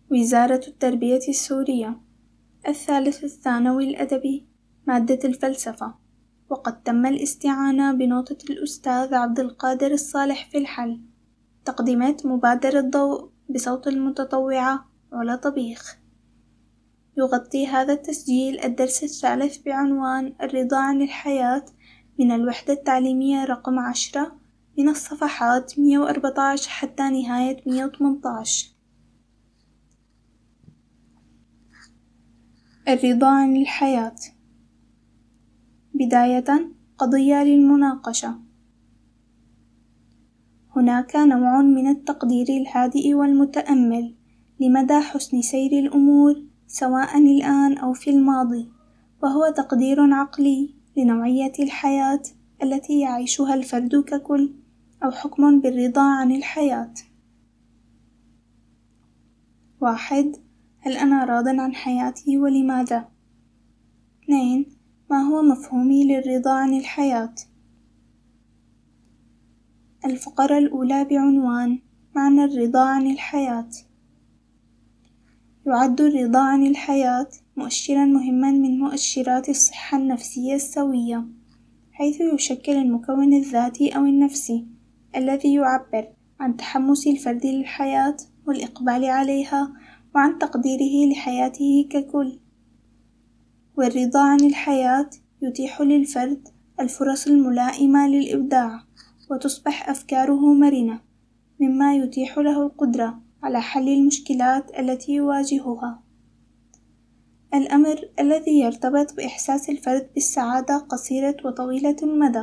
وزارة التربية السورية. الثالث الثانوي الأدبي، مادة الفلسفة. وقد تم الاستعانة بنوتة الأستاذ عبد القادر الصالح في الحل. تقدمت مبادرة الضوء بصوت المتطوعة علا طبيخ. يغطي هذا التسجيل الدرس الثالث بعنوان الرضا عن الحياة من الوحدة التعليمية رقم 10 من الصفحات 114 حتى نهاية 118. الرضا عن الحياة. بداية، قضية للمناقشة. هناك نوع من التقدير الهادئ والمتأمل لمدى حسن سير الأمور سواء الآن أو في الماضي، وهو تقدير عقلي لنوعية الحياة التي يعيشها الفرد ككل، أو حكم بالرضا عن الحياة. 1. هل أنا راض عن حياتي ولماذا؟ 2. ما هو مفهومي للرضا عن الحياة؟ الفقرة الأولى بعنوان معنى الرضا عن الحياة. يعد الرضا عن الحياة مؤشرا مهما من مؤشرات الصحة النفسية السوية، حيث يشكل المكون الذاتي أو النفسي الذي يعبر عن تحمس الفرد للحياة والإقبال عليها وعن تقديره لحياته ككل. والرضا عن الحياة يتيح للفرد الفرص الملائمة للإبداع، وتصبح أفكاره مرنة، مما يتيح له القدرة على حل المشكلات التي يواجهها. الأمر الذي يرتبط بإحساس الفرد بالسعادة قصيرة وطويلة المدى.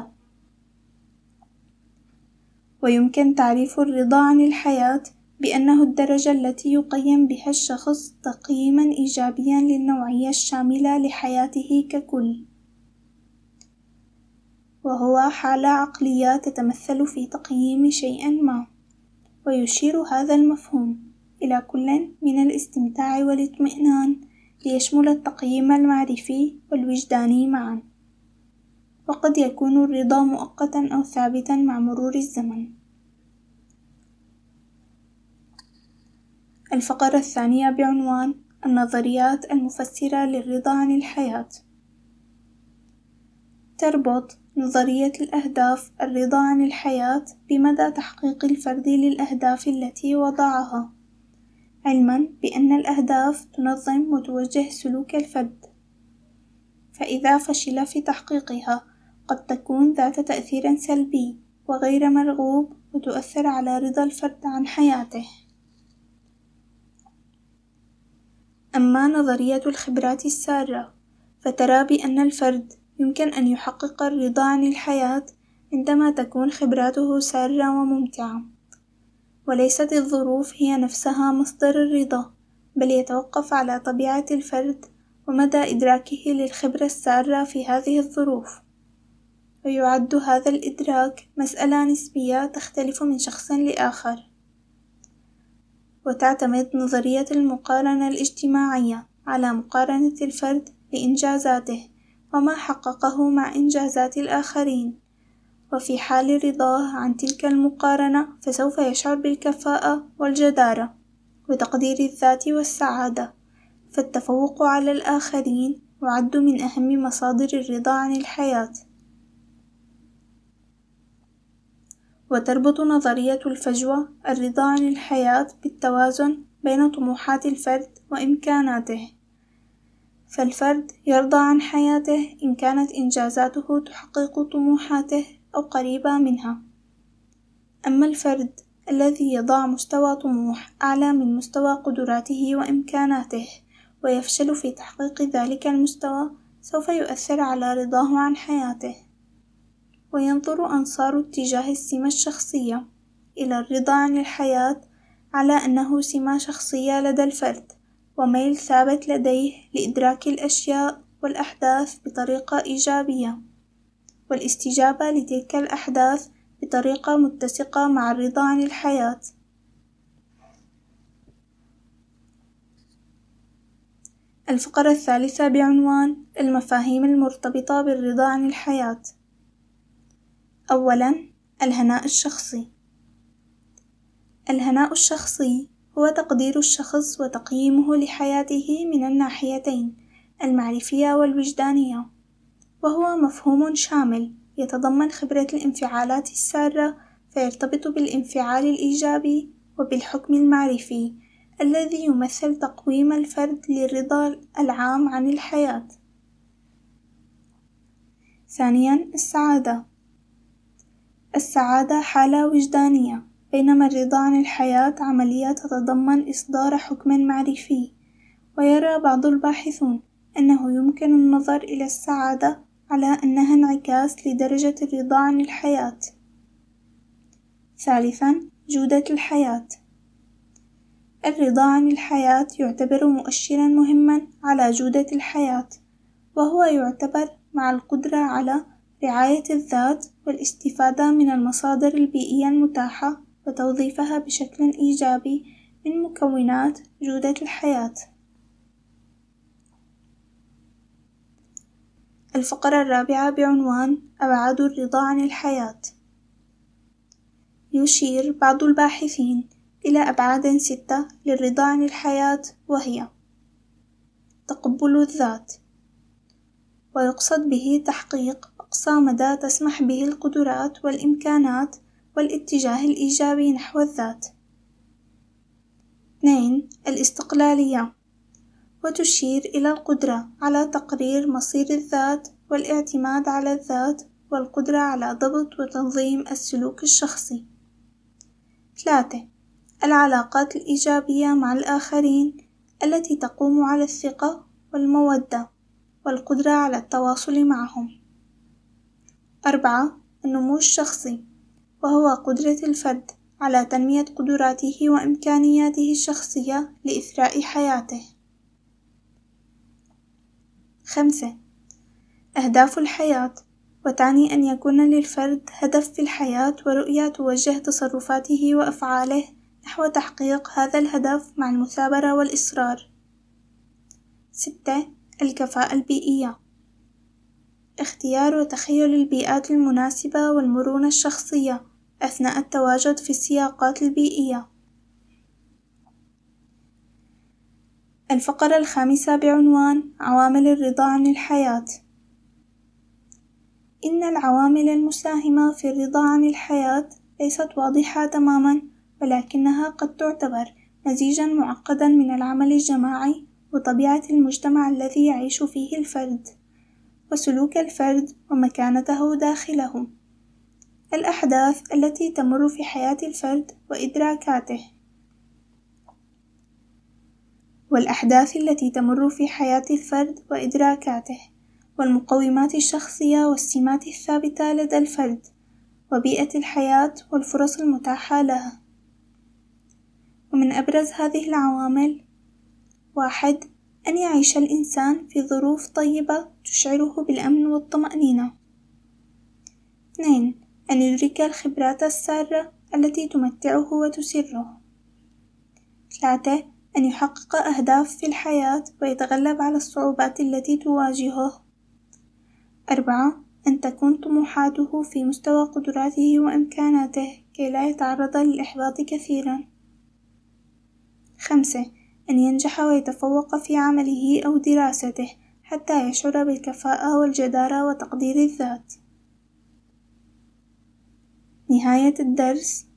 ويمكن تعريف الرضا عن الحياة بأنه الدرجة التي يقيم بها الشخص تقييما إيجابيا للنوعية الشاملة لحياته ككل، وهو حالة عقلية تتمثل في تقييم شيء ما. ويشير هذا المفهوم إلى كل من الاستمتاع والاطمئنان، ليشمل التقييم المعرفي والوجداني معا. وقد يكون الرضا مؤقتا أو ثابتا مع مرور الزمن. الفقرة الثانية بعنوان النظريات المفسرة للرضا عن الحياة. تربط نظرية الأهداف الرضا عن الحياة بمدى تحقيق الفرد للأهداف التي وضعها، علما بأن الأهداف تنظم وتوجه سلوك الفرد، فإذا فشل في تحقيقها قد تكون ذات تأثير سلبي وغير مرغوب وتؤثر على رضا الفرد عن حياته. أما نظرية الخبرات السارة فترى بأن الفرد يمكن أن يحقق الرضا عن الحياة عندما تكون خبراته سارة وممتعة، وليست الظروف هي نفسها مصدر الرضا، بل يتوقف على طبيعة الفرد ومدى إدراكه للخبرة السارة في هذه الظروف. ويعد هذا الإدراك مسألة نسبية تختلف من شخص لآخر. وتعتمد نظرية المقارنة الاجتماعية على مقارنة الفرد لإنجازاته وما حققه مع إنجازات الآخرين، وفي حال رضاه عن تلك المقارنة فسوف يشعر بالكفاءة والجدارة وتقدير الذات والسعادة. فالتفوق على الآخرين يعد من أهم مصادر الرضا عن الحياة. وتربط نظرية الفجوة الرضا عن الحياة بالتوازن بين طموحات الفرد وإمكاناته، فالفرد يرضى عن حياته إن كانت إنجازاته تحقق طموحاته أو قريبة منها. أما الفرد الذي يضع مستوى طموح أعلى من مستوى قدراته وإمكاناته ويفشل في تحقيق ذلك المستوى سوف يؤثر على رضاه عن حياته. وينظر أنصار اتجاه السمة الشخصية إلى الرضا عن الحياة على أنه سمة شخصية لدى الفرد، وميل ثابت لديه لإدراك الأشياء والأحداث بطريقة إيجابية، والاستجابة لتلك الأحداث بطريقة متسقة مع الرضا عن الحياة. الفقرة الثالثة بعنوان المفاهيم المرتبطة بالرضا عن الحياة. أولاً، الهناء الشخصي. الهناء الشخصي هو تقدير الشخص وتقييمه لحياته من الناحيتين المعرفية والوجدانية، وهو مفهوم شامل يتضمن خبرة الانفعالات السارة، فيرتبط بالانفعال الإيجابي وبالحكم المعرفي الذي يمثل تقويم الفرد للرضا العام عن الحياة. ثانياً، السعادة حالة وجدانية، بينما الرضا عن الحياة عملية تتضمن إصدار حكم معرفي. ويرى بعض الباحثون أنه يمكن النظر إلى السعادة على أنها انعكاس لدرجة الرضا عن الحياة. ثالثاً، جودة الحياة. الرضا عن الحياة يعتبر مؤشراً مهماً على جودة الحياة، وهو يعتبر مع القدرة على رعاية الذات والاستفادة من المصادر البيئية المتاحة وتوظيفها بشكل إيجابي من مكونات جودة الحياة. الفقرة الرابعة بعنوان أبعاد الرضا عن الحياة. يشير بعض الباحثين إلى أبعاد 6 للرضا عن الحياة، وهي: تقبل الذات، ويقصد به تحقيق أقصى مدى تسمح به القدرات والإمكانات والاتجاه الإيجابي نحو الذات. 2. الاستقلالية، وتشير إلى القدرة على تقرير مصير الذات والاعتماد على الذات والقدرة على ضبط وتنظيم السلوك الشخصي. 3. العلاقات الإيجابية مع الآخرين التي تقوم على الثقة والمودة والقدرة على التواصل معهم. 4. النمو الشخصي، وهو قدرة الفرد على تنمية قدراته وإمكانياته الشخصية لإثراء حياته. 5. أهداف الحياة، وتعني أن يكون للفرد هدف في الحياة ورؤية توجه تصرفاته وأفعاله نحو تحقيق هذا الهدف مع المثابرة والإصرار. 6. الكفاءة البيئية، اختيار وتخيل البيئات المناسبة والمرونة الشخصية أثناء التواجد في السياقات البيئية. الفقرة الخامسة بعنوان عوامل الرضا عن الحياة. إن العوامل المساهمة في الرضا عن الحياة ليست واضحة تماماً، ولكنها قد تعتبر مزيجاً معقداً من العمل الجماعي وطبيعة المجتمع الذي يعيش فيه الفرد، وسلوك الفرد ومكانته داخله، الأحداث التي تمر في حياة الفرد وإدراكاته، والمقومات الشخصية والسمات الثابتة لدى الفرد، وبيئة الحياة والفرص المتاحة لها. ومن أبرز هذه العوامل: 1. أن يعيش الإنسان في ظروف طيبة تشعره بالأمن والطمأنينة. 2. أن يدرك الخبرات السارة التي تمتعه وتسره. 3. أن يحقق أهداف في الحياة ويتغلب على الصعوبات التي تواجهه. 4. أن تكون طموحاته في مستوى قدراته وإمكاناته كي لا يتعرض للإحباط كثيرا. 5. أن ينجح ويتفوق في عمله أو دراسته حتى يشعر بالكفاءة والجدارة وتقدير الذات. نهاية الدرس.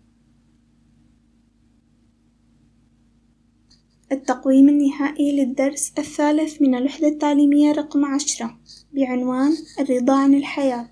التقويم النهائي للدرس الثالث من الوحدة التعليمية رقم 10 بعنوان الرضا عن الحياة.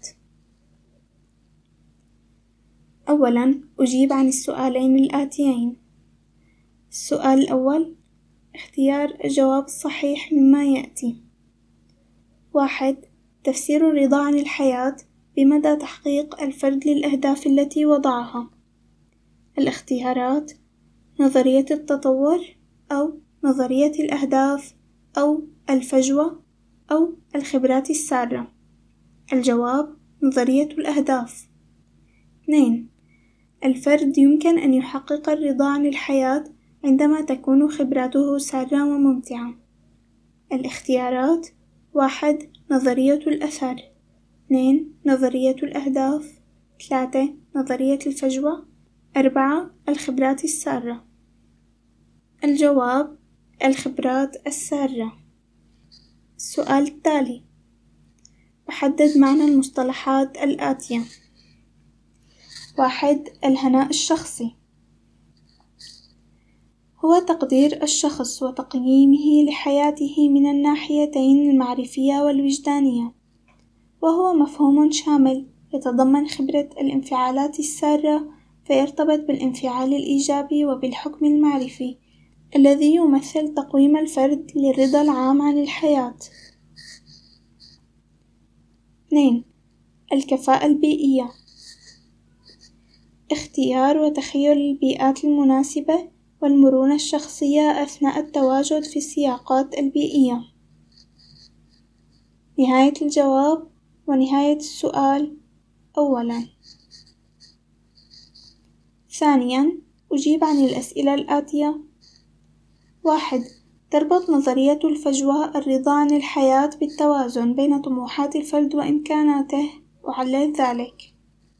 أولاً، أجيب عن السؤالين الآتيين. السؤال الأول: اختيار الجواب الصحيح مما يأتي. 1. تفسير الرضا عن الحياة بمدى تحقيق الفرد للأهداف التي وضعها. الاختيارات: نظرية التطور، أو نظرية الأهداف، أو الفجوة، أو الخبرات السارة. الجواب: نظرية الأهداف. 2. الفرد يمكن أن يحقق الرضا عن الحياة عندما تكون خبراته سارة وممتعة. الاختيارات: 1. نظرية الأثر، 2. نظرية الأهداف، 3. نظرية الفجوة، 4. الخبرات السارة. الجواب: الخبرات السارة. السؤال التالي: أحدد معنى المصطلحات الآتية. 1. الهناء الشخصي هو تقدير الشخص وتقييمه لحياته من الناحيتين المعرفية والوجدانية، وهو مفهوم شامل يتضمن خبرة الانفعالات السارة، فيرتبط بالانفعال الإيجابي وبالحكم المعرفي الذي يمثل تقويم الفرد للرضا العام عن الحياة. 2. الكفاءة البيئية اختيار وتخيل البيئات المناسبة والمرونة الشخصية أثناء التواجد في السياقات البيئية. نهاية الجواب ونهاية السؤال. أولاً. ثانياً، أجيب عن الأسئلة الآتية. 1. تربط نظرية الفجوة الرضا عن الحياة بالتوازن بين طموحات الفرد وإمكاناته، وعلل ذلك.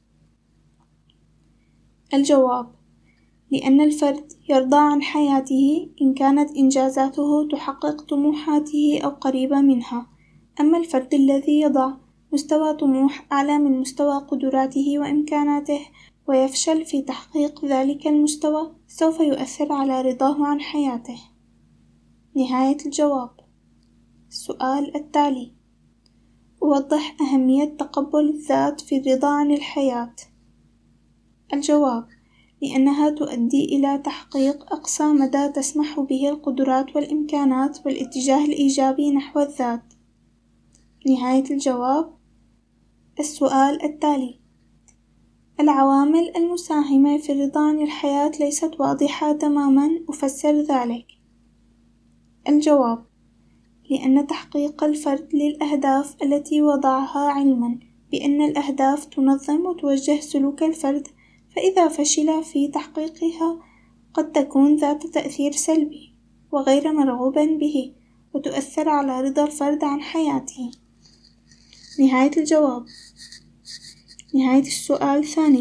الجواب: لأن الفرد يرضى عن حياته إن كانت إنجازاته تحقق طموحاته أو قريبة منها، أما الفرد الذي يضع مستوى طموح أعلى من مستوى قدراته وإمكاناته ويفشل في تحقيق ذلك المستوى سوف يؤثر على رضاه عن حياته. نهاية الجواب. السؤال التالي: أوضح أهمية تقبل الذات في الرضا عن الحياة. الجواب: لأنها تؤدي إلى تحقيق أقصى مدى تسمح به القدرات والإمكانات والاتجاه الإيجابي نحو الذات. نهاية الجواب. السؤال التالي: العوامل المساهمة في الرضا عن الحياة ليست واضحة تماماً، أفسر ذلك. الجواب: لأن تحقيق الفرد للأهداف التي وضعها علماً بأن الأهداف تنظم وتوجه سلوك الفرد، فإذا فشل في تحقيقها قد تكون ذات تأثير سلبي وغير مرغوب به وتؤثر على رضا الفرد عن حياته. نهاية الجواب. نهاية السؤال.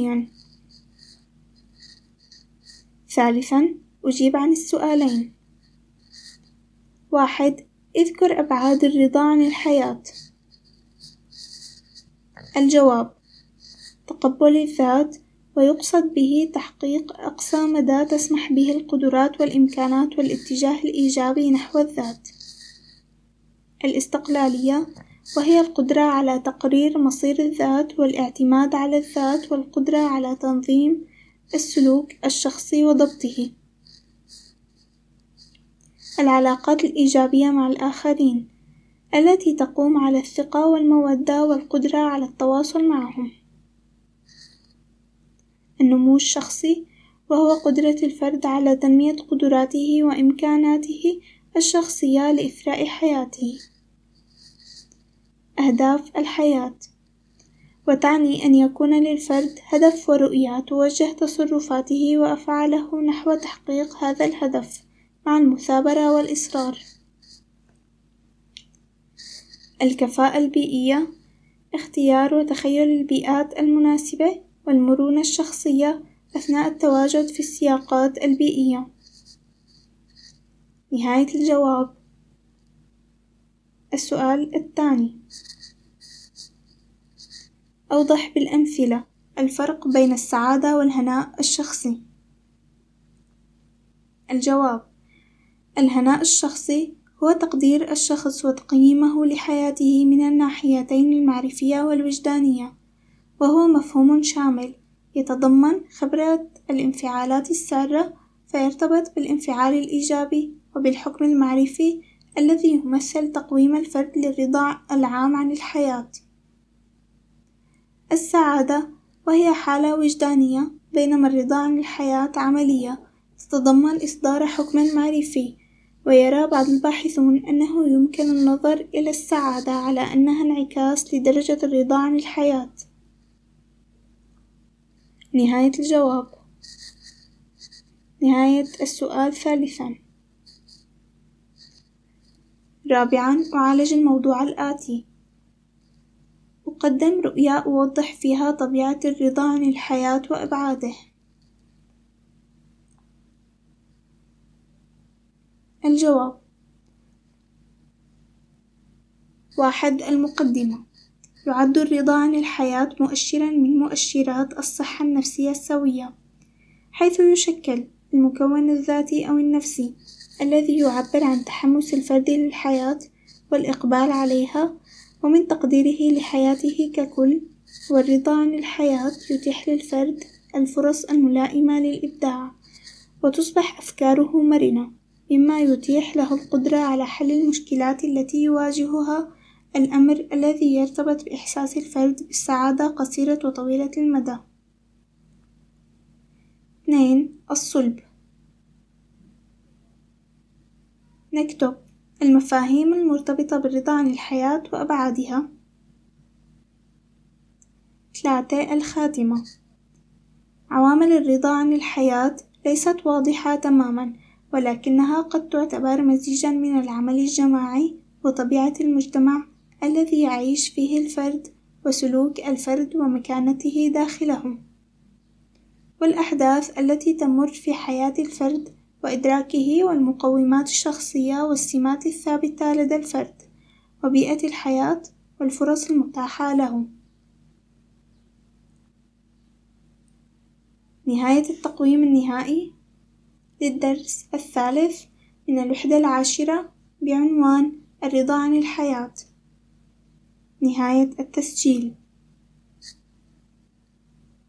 ثالثاً، أجيب عن السؤالين. 1. اذكر أبعاد الرضا عن الحياة. الجواب: تقبل الذات، ويقصد به تحقيق أقصى مدى تسمح به القدرات والإمكانات والاتجاه الإيجابي نحو الذات. الاستقلالية، وهي القدرة على تقرير مصير الذات والاعتماد على الذات والقدرة على تنظيم السلوك الشخصي وضبطه. العلاقات الإيجابية مع الآخرين التي تقوم على الثقة والمودة والقدرة على التواصل معهم. النمو الشخصي، وهو قدرة الفرد على تنمية قدراته وإمكاناته الشخصية لإثراء حياته. أهداف الحياة، وتعني أن يكون للفرد هدف ورؤية توجه تصرفاته وأفعاله نحو تحقيق هذا الهدف مع المثابرة والإصرار. الكفاءة البيئية، اختيار وتخيل البيئات المناسبة والمرونة الشخصية أثناء التواجد في السياقات البيئية. نهاية الجواب. السؤال الثاني: أوضح بالأمثلة الفرق بين السعادة والهناء الشخصي. الجواب: الهناء الشخصي هو تقدير الشخص وتقييمه لحياته من الناحيتين المعرفية والوجدانية، وهو مفهوم شامل يتضمن خبرة الانفعالات السارة، فيرتبط بالانفعال الإيجابي وبالحكم المعرفي الذي يمثل تقويم الفرد للرضا العام عن الحياة. السعادة، وهي حالة وجدانية، بينما الرضا عن الحياة عملية تتضمن إصدار حكم معرفي، ويرى بعض الباحثون أنه يمكن النظر إلى السعادة على أنها انعكاس لدرجة الرضا عن الحياة. نهاية الجواب. نهاية السؤال. ثالثاً. رابعاً، أعالج الموضوع الآتي. أقدم رؤية أوضح فيها طبيعة الرضا عن الحياة وأبعاده. الجواب: 1. المقدمة. يعد الرضا عن الحياة مؤشرًا من مؤشرات الصحة النفسية السوية، حيث يشكل المكون الذاتي أو النفسي الذي يعبر عن تحمس الفرد للحياة والإقبال عليها ومن تقديره لحياته ككل. والرضا عن الحياة يتيح للفرد الفرص الملائمة للإبداع، وتصبح أفكاره مرنة، مما يتيح له القدرة على حل المشكلات التي يواجهها، الأمر الذي يرتبط بإحساس الفرد بالسعادة قصيرة وطويلة المدى. 2. الصلب. نكتب المفاهيم المرتبطة بالرضا عن الحياة وأبعادها. 3. الخاتمة. عوامل الرضا عن الحياة ليست واضحة تمامًا، ولكنها قد تعتبر مزيجًا من العمل الجماعي وطبيعة المجتمع الذي يعيش فيه الفرد وسلوك الفرد ومكانته داخله، والأحداث التي تمر في حياة الفرد وإدراكه، والمقومات الشخصية والسمات الثابتة لدى الفرد، وبيئة الحياة والفرص المتاحة له. نهاية التقويم النهائي للدرس الثالث من الوحدة 10 بعنوان الرضا عن الحياة. نهاية التسجيل.